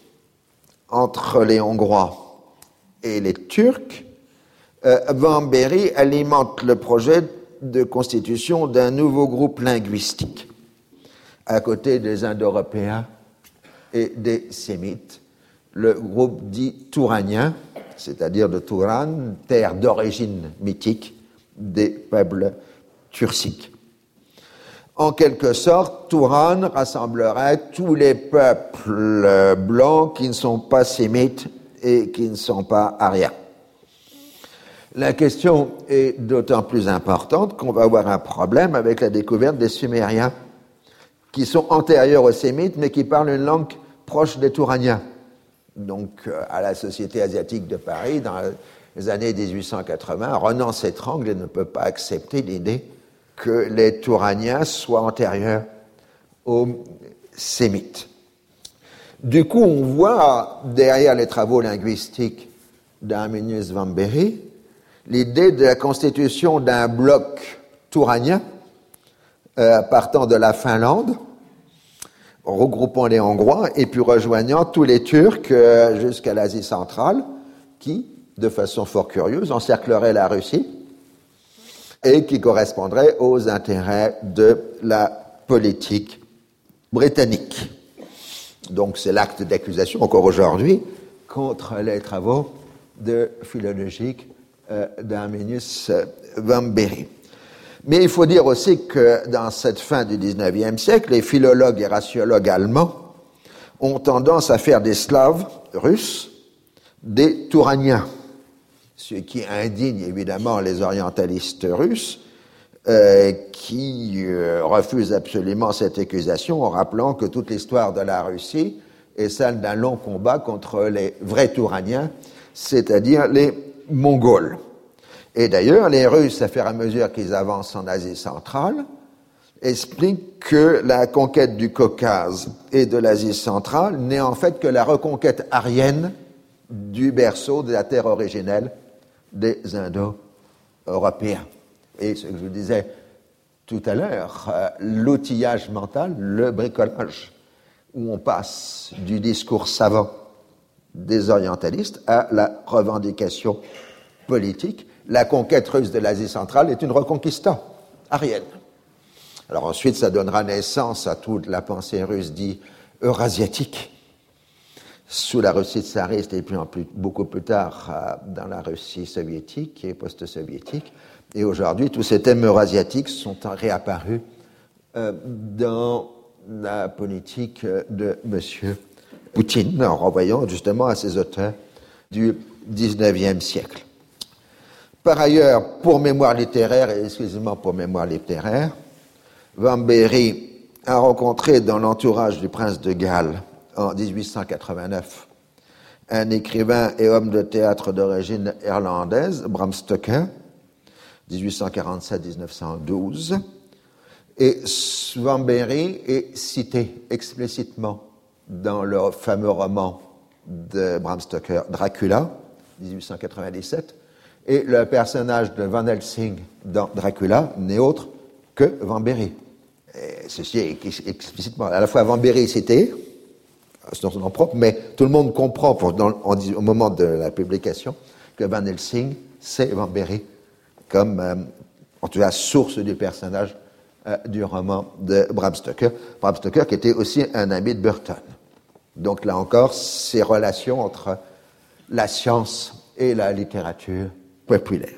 entre les Hongrois et les Turcs, euh, Van Berry alimente le projet de constitution d'un nouveau groupe linguistique, à côté des Indo-Européens et des Sémites, le groupe dit touranien, c'est-à-dire de Touran, terre d'origine mythique des peuples turciques. En quelque sorte, Touran rassemblerait tous les peuples blancs qui ne sont pas sémites et qui ne sont pas ariens. La question est d'autant plus importante qu'on va avoir un problème avec la découverte des Sumériens, qui sont antérieurs aux Sémites, mais qui parlent une langue proche des Touraniens. Donc, à la Société asiatique de Paris, dans les années dix-huit cent quatre-vingts, Renan s'étrangle et ne peut pas accepter l'idée que les Touraniens soient antérieurs aux Sémites. Du coup, on voit, derrière les travaux linguistiques d'Arminius Van Berry, l'idée de la constitution d'un bloc touranien euh, partant de la Finlande, regroupant les Hongrois et puis rejoignant tous les Turcs euh, jusqu'à l'Asie centrale, qui, de façon fort curieuse, encercleraient la Russie et qui correspondraient aux intérêts de la politique britannique. Donc c'est l'acte d'accusation, encore aujourd'hui, contre les travaux de philologique euh, d'Arminius Van Berry. Mais il faut dire aussi que dans cette fin du dix-neuvième siècle, les philologues et raciologues allemands ont tendance à faire des Slaves russes des Touraniens, ce qui indigne évidemment les orientalistes russes euh, qui euh, refusent absolument cette accusation en rappelant que toute l'histoire de la Russie est celle d'un long combat contre les vrais Touraniens, c'est-à-dire les Mongols. Et d'ailleurs, les Russes, à fur et à mesure qu'ils avancent en Asie centrale, expliquent que la conquête du Caucase et de l'Asie centrale n'est en fait que la reconquête aryenne du berceau de la terre originelle des Indo-Européens. Et ce que je vous disais tout à l'heure, euh, l'outillage mental, le bricolage, où on passe du discours savant des orientalistes à la revendication politique. La conquête russe de l'Asie centrale est une reconquista aryenne. Alors ensuite, ça donnera naissance à toute la pensée russe dite eurasiatique, sous la Russie tsariste et puis en plus, beaucoup plus tard dans la Russie soviétique et post-soviétique. Et aujourd'hui, tous ces thèmes eurasiatiques sont réapparus euh, dans la politique de M. Poutine, en renvoyant justement à ces auteurs du dix-neuvième siècle. Par ailleurs, pour mémoire littéraire, et exclusivement pour mémoire littéraire, Van Berry a rencontré dans l'entourage du prince de Galles, en dix-huit cent quatre-vingt-neuf, un écrivain et homme de théâtre d'origine irlandaise, Bram Stoker, dix-huit cent quarante-sept à dix-neuf cent douze, et Van Berry est cité explicitement dans le fameux roman de Bram Stoker, Dracula, dix-huit cent quatre-vingt-dix-sept, et le personnage de Van Helsing dans Dracula n'est autre que Vambery. Et ceci est explicitement, à la fois Vambery cité, dans son nom propre, mais tout le monde comprend pour, dans, en, au moment de la publication que Van Helsing, c'est Vambery, comme, euh, en tout cas, source du personnage euh, du roman de Bram Stoker. Bram Stoker qui était aussi un ami de Burton. Donc là encore, ces relations entre la science et la littérature populaire.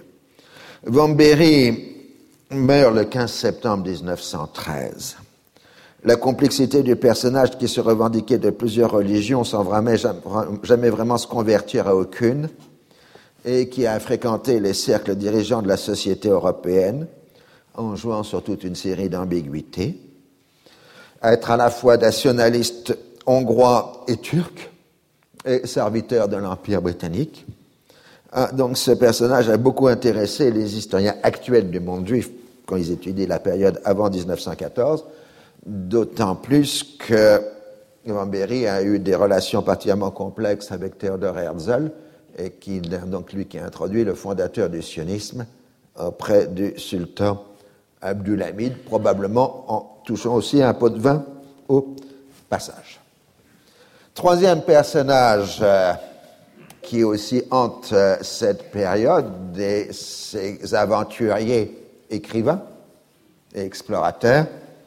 Vambery meurt le quinze septembre mille neuf cent treize. La complexité du personnage qui se revendiquait de plusieurs religions sans vraiment, jamais vraiment se convertir à aucune et qui a fréquenté les cercles dirigeants de la société européenne en jouant sur toute une série d'ambiguïtés, à être à la fois nationaliste hongrois et turc et serviteur de l'Empire britannique. Ah, donc ce personnage a beaucoup intéressé les historiens actuels du monde juif quand ils étudient la période avant dix-neuf cent quatorze, d'autant plus que Vambery a eu des relations particulièrement complexes avec Theodor Herzl, et qui, donc lui qui a introduit le fondateur du sionisme auprès du sultan Abdulhamid, probablement en touchant aussi un pot de vin au passage. Troisième personnage euh, qui aussi hante euh, cette période, des, ces aventuriers écrivains et explorateurs,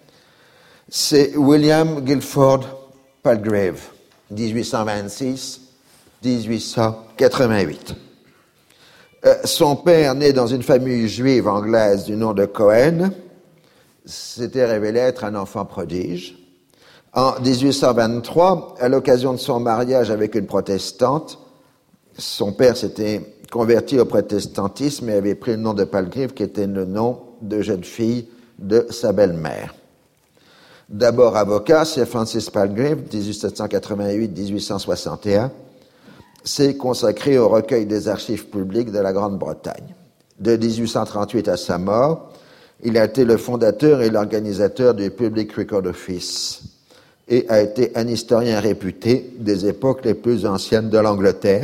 c'est William Guilford Palgrave, dix-huit cent vingt-six à dix-huit cent quatre-vingt-huit. Euh, son père, né dans une famille juive anglaise du nom de Cohen, s'était révélé être un enfant prodige. En dix-huit cent vingt-trois, à l'occasion de son mariage avec une protestante, son père s'était converti au protestantisme et avait pris le nom de Palgrave, qui était le nom de jeune fille de sa belle-mère. D'abord avocat, Sir Francis Palgrave, dix-huit cent quatre-vingt-huit à dix-huit cent soixante et un, s'est consacré au recueil des archives publiques de la Grande-Bretagne. De dix-huit cent trente-huit à sa mort, il a été le fondateur et l'organisateur du Public Record Office et a été un historien réputé des époques les plus anciennes de l'Angleterre.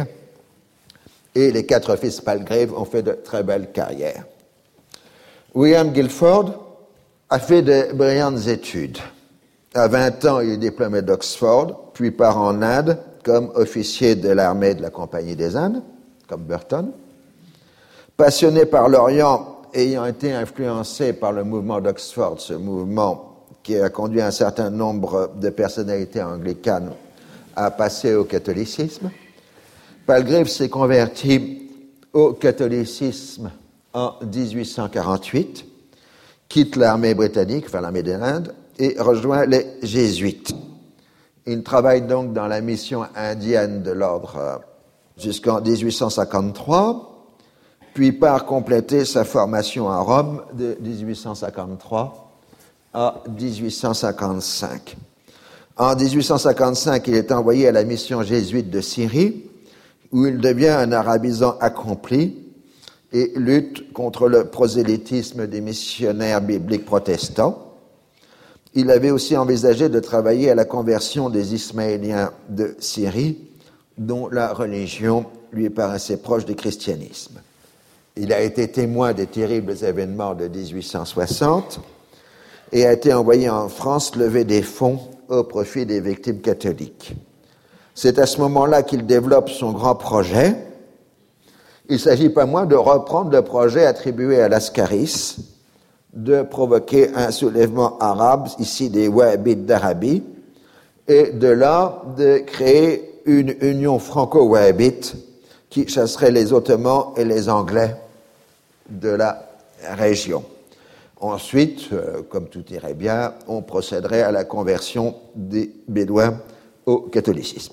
Et les quatre fils Palgrave ont fait de très belles carrières. William Guilford a fait de brillantes études. À vingt ans, il est diplômé d'Oxford, puis part en Inde comme officier de l'armée de la Compagnie des Indes, comme Burton. Passionné par l'Orient, ayant été influencé par le mouvement d'Oxford, ce mouvement qui a conduit un certain nombre de personnalités anglicanes à passer au catholicisme, Palgrave s'est converti au catholicisme en dix-huit cent quarante-huit, quitte l'armée britannique, enfin l'armée des Indes, et rejoint les jésuites. Il travaille donc dans la mission indienne de l'ordre jusqu'en dix-huit cent cinquante-trois, puis part compléter sa formation à Rome de dix-huit cent cinquante-trois à dix-huit cent cinquante-cinq. En dix-huit cent cinquante-cinq, il est envoyé à la mission jésuite de Syrie, où il devient un arabisant accompli et lutte contre le prosélytisme des missionnaires bibliques protestants. Il avait aussi envisagé de travailler à la conversion des Ismaéliens de Syrie, dont la religion lui paraissait proche du christianisme. Il a été témoin des terribles événements de dix-huit cent soixante et a été envoyé en France lever des fonds au profit des victimes catholiques. C'est à ce moment-là qu'il développe son grand projet. Il ne s'agit pas moins de reprendre le projet attribué à Lascaris, de provoquer un soulèvement arabe, ici des Wahhabites d'Arabie, et de là de créer une union franco-wahhabite qui chasserait les Ottomans et les Anglais de la région. Ensuite, euh, comme tout irait bien, on procéderait à la conversion des Bédouins au catholicisme.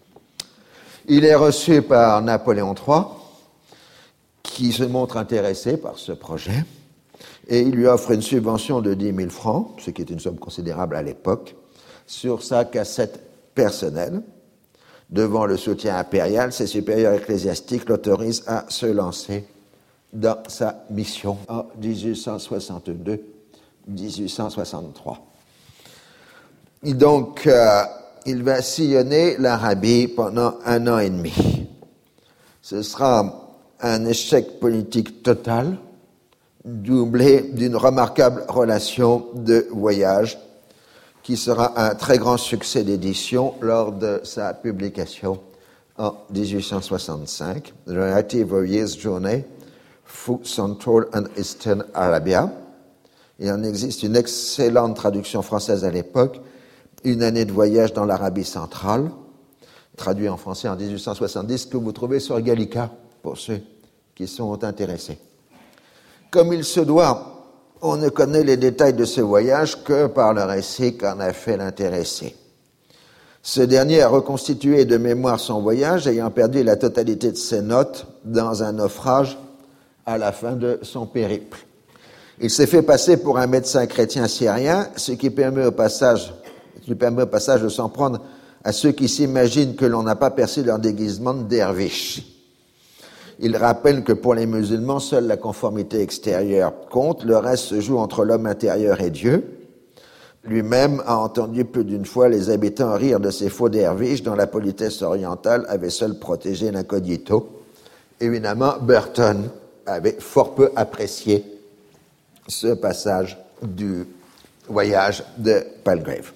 Il est reçu par Napoléon trois, qui se montre intéressé par ce projet, et il lui offre une subvention de dix mille francs, ce qui est une somme considérable à l'époque, sur sa cassette personnelle. Devant le soutien impérial, ses supérieurs ecclésiastiques l'autorisent à se lancer dans sa mission en dix-huit cent soixante-deux à dix-huit cent soixante-trois. Et donc, euh, il va sillonner l'Arabie pendant un an et demi. Ce sera un échec politique total, doublé d'une remarquable relation de voyage, qui sera un très grand succès d'édition lors de sa publication en dix-huit cent soixante-cinq, The Variety Voyages Journey through Central and Eastern Arabia. Il en existe une excellente traduction française à l'époque, Une année de voyage dans l'Arabie centrale, traduit en français en dix-huit cent soixante-dix, que vous trouvez sur Gallica, pour ceux qui sont intéressés. Comme il se doit, on ne connaît les détails de ce voyage que par le récit qu'en a fait l'intéressé. Ce dernier a reconstitué de mémoire son voyage, ayant perdu la totalité de ses notes dans un naufrage à la fin de son périple. Il s'est fait passer pour un médecin chrétien syrien, ce qui permet au passage, qui permet au passage de s'en prendre à ceux qui s'imaginent que l'on n'a pas percé leur déguisement de derviche. Il rappelle que pour les musulmans, seule la conformité extérieure compte, le reste se joue entre l'homme intérieur et Dieu. Lui-même a entendu plus d'une fois les habitants rire de ces faux derviches dont la politesse orientale avait seule protégé l'incognito. Évidemment, Burton avait fort peu apprécié ce passage du voyage de Palgrave.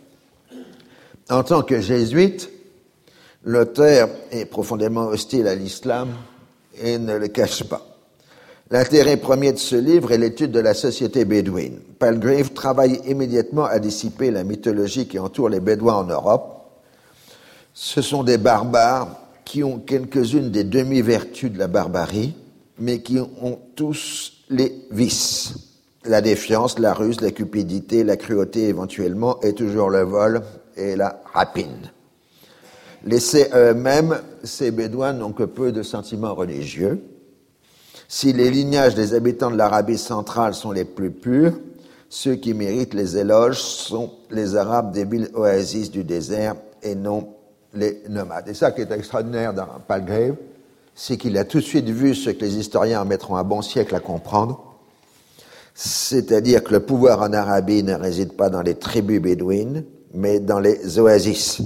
En tant que jésuite, l'auteur est profondément hostile à l'islam et ne le cache pas. L'intérêt premier de ce livre est l'étude de la société bédouine. Palgrave travaille immédiatement à dissiper la mythologie qui entoure les Bédouins en Europe. Ce sont des barbares qui ont quelques-unes des demi-vertus de la barbarie, mais qui ont tous les vices. La défiance, la ruse, la cupidité, la cruauté éventuellement, et toujours le vol et la rapine. Laissés à eux-mêmes, ces Bédouins n'ont que peu de sentiments religieux. Si les lignages des habitants de l'Arabie centrale sont les plus purs, ceux qui méritent les éloges sont les Arabes des villes oasis du désert et non les nomades. Et ça qui est extraordinaire dans Palgrave, c'est qu'il a tout de suite vu ce que les historiens en mettront un bon siècle à comprendre, c'est-à-dire que le pouvoir en Arabie ne réside pas dans les tribus bédouines, mais dans les oasis.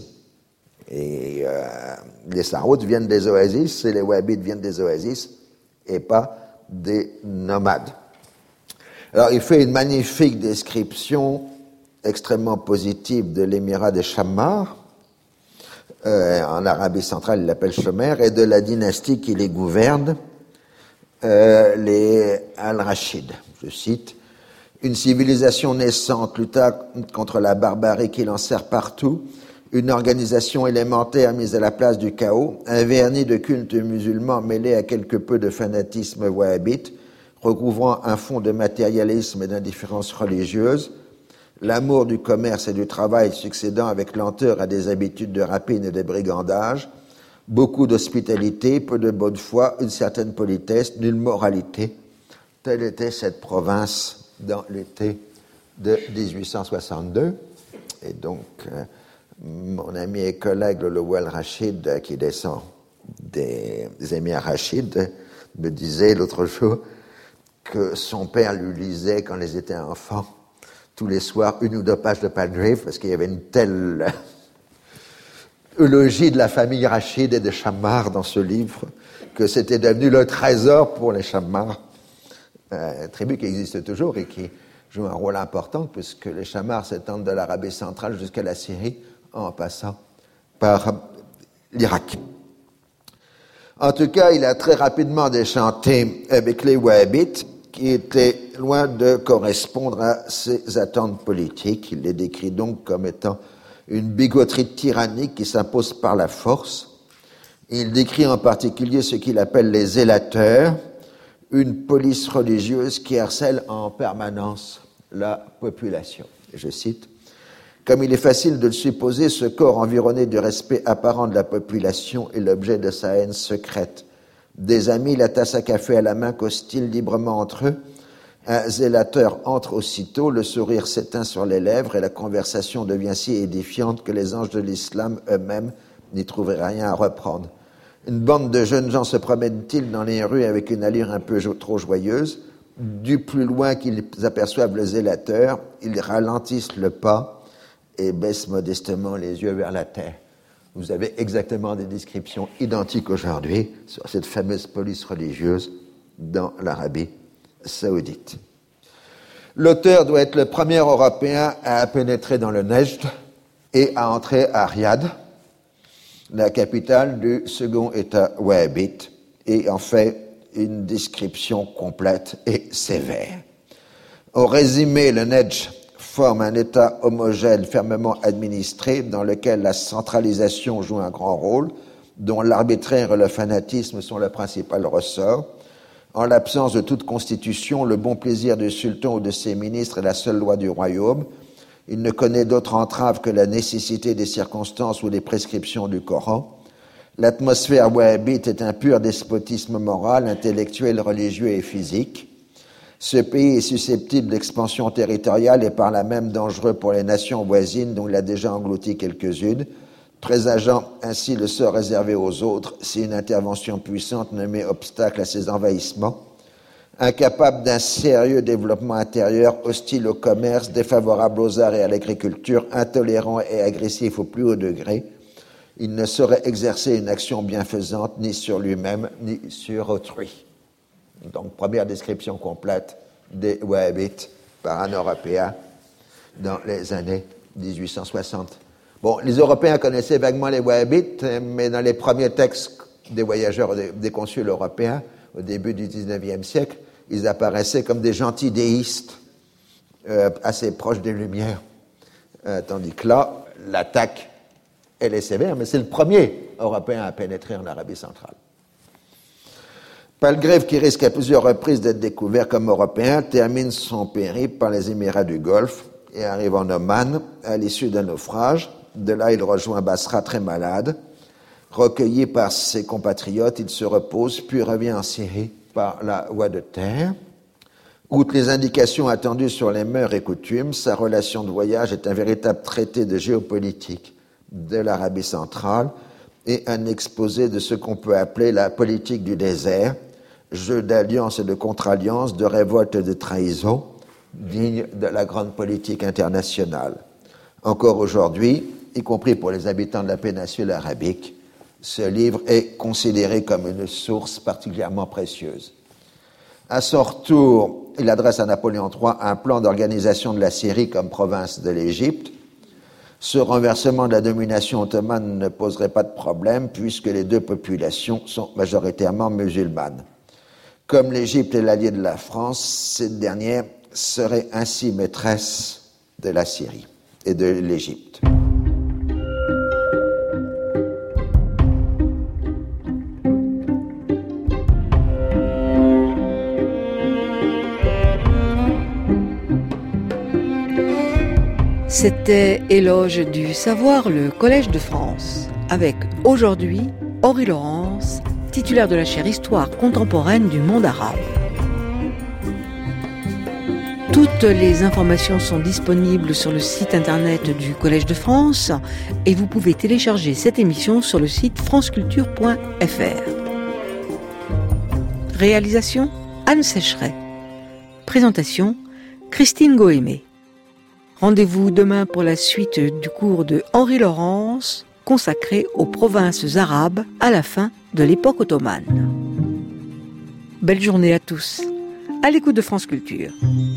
Et euh, les Sarrautes viennent des oasis, et les Wahhabites viennent des oasis, et pas des nomades. Alors, il fait une magnifique description extrêmement positive de l'émirat de Shammar, euh, en Arabie centrale, il l'appelle Shomer, et de la dynastie qui les gouverne, euh, les Al-Rashid. Je cite, « Une civilisation naissante lutta contre la barbarie qui l'enserre partout, une organisation élémentaire mise à la place du chaos, un vernis de culte musulman mêlé à quelque peu de fanatisme wahhabite, recouvrant un fond de matérialisme et d'indifférence religieuse, l'amour du commerce et du travail succédant avec lenteur à des habitudes de rapine et de brigandage, beaucoup d'hospitalité, peu de bonne foi, une certaine politesse, nulle moralité. Telle était cette province dans l'été de dix-huit cent soixante-deux. Et donc, euh, mon ami et collègue Lowell Rashid, qui descend des, des Émirs Rashid, me disait l'autre jour que son père lui lisait, quand ils étaient enfants, tous les soirs, une ou deux pages de Palgrave, parce qu'il y avait une telle eulogie de la famille Rashid et de Shammar dans ce livre, que c'était devenu le trésor pour les Shammar, euh, tribu qui existe toujours et qui joue un rôle important, puisque les Shammar s'étendent de l'Arabie centrale jusqu'à la Syrie, en passant par l'Irak. En tout cas, il a très rapidement déchanté avec les Wahhabites, qui étaient loin de correspondre à ses attentes politiques. Il les décrit donc comme étant une bigoterie tyrannique qui s'impose par la force. Il décrit en particulier ce qu'il appelle les zélateurs, une police religieuse qui harcèle en permanence la population. Et je cite, « Comme il est facile de le supposer, ce corps environné du respect apparent de la population est l'objet de sa haine secrète. Des amis, la tasse à café à la main, qu'hostile librement entre eux. Un zélateur entre aussitôt, le sourire s'éteint sur les lèvres et la conversation devient si édifiante que les anges de l'islam eux-mêmes n'y trouveraient rien à reprendre. Une bande de jeunes gens se promènent-ils dans les rues avec une allure un peu jo- trop joyeuse. Du plus loin qu'ils aperçoivent le zélateur, ils ralentissent le pas et baisse modestement les yeux vers la terre. Vous avez exactement des descriptions identiques aujourd'hui sur cette fameuse police religieuse dans l'Arabie saoudite. L'auteur doit être le premier Européen à pénétrer dans le Nejd et à entrer à Riyad, la capitale du second État wahhabite, et en fait une description complète et sévère. Au résumé, le Nejd forme un État homogène fermement administré dans lequel la centralisation joue un grand rôle, dont l'arbitraire et le fanatisme sont le principal ressort. En l'absence de toute constitution, le bon plaisir du sultan ou de ses ministres est la seule loi du royaume. Il ne connaît d'autre entrave que la nécessité des circonstances ou des prescriptions du Coran. L'atmosphère wahhabite est un pur despotisme moral, intellectuel, religieux et physique. Ce pays est susceptible d'expansion territoriale et par là même dangereux pour les nations voisines dont il a déjà englouti quelques-unes, présageant ainsi le sort réservé aux autres si une intervention puissante ne met obstacle à ces envahissements. Incapable d'un sérieux développement intérieur, hostile au commerce, défavorable aux arts et à l'agriculture, intolérant et agressif au plus haut degré, il ne saurait exercer une action bienfaisante ni sur lui-même ni sur autrui. Donc, première description complète des Wahhabites par un Européen dans les années dix-huit cent soixante. Bon, les Européens connaissaient vaguement les Wahhabites, mais dans les premiers textes des voyageurs, des, des consuls européens, au début du dix-neuvième siècle, ils apparaissaient comme des gentils déistes, euh, assez proches des Lumières. Euh, tandis que là, l'attaque, elle est sévère, mais c'est le premier Européen à pénétrer en Arabie centrale. Palgrave, qui risque à plusieurs reprises d'être découvert comme Européen, termine son périple par les Émirats du Golfe et arrive en Oman à l'issue d'un naufrage. De là, il rejoint Basra très malade. Recueilli par ses compatriotes, il se repose, puis revient en Syrie par la voie de terre. Outre les indications attendues sur les mœurs et coutumes, sa relation de voyage est un véritable traité de géopolitique de l'Arabie centrale et un exposé de ce qu'on peut appeler la politique du désert, jeu d'alliance et de contre-alliance, de révolte et de trahison, digne de la grande politique internationale. Encore aujourd'hui, y compris pour les habitants de la péninsule arabique, ce livre est considéré comme une source particulièrement précieuse. À son retour, il adresse à Napoléon trois un plan d'organisation de la Syrie comme province de l'Égypte. Ce renversement de la domination ottomane ne poserait pas de problème puisque les deux populations sont majoritairement musulmanes. Comme l'Égypte est l'allié de la France, cette dernière serait ainsi maîtresse de la Syrie et de l'Égypte. C'était Éloge du savoir, le Collège de France, avec aujourd'hui Henri Laurence, titulaire de la chaire Histoire contemporaine du monde arabe. Toutes les informations sont disponibles sur le site internet du Collège de France et vous pouvez télécharger cette émission sur le site franceculture point f r. Réalisation Anne Sécheret. Présentation Christine Goémé. Rendez-vous demain pour la suite du cours de Henri Laurence consacré aux provinces arabes à la fin de l'époque ottomane. Belle journée à tous, à l'écoute de France Culture.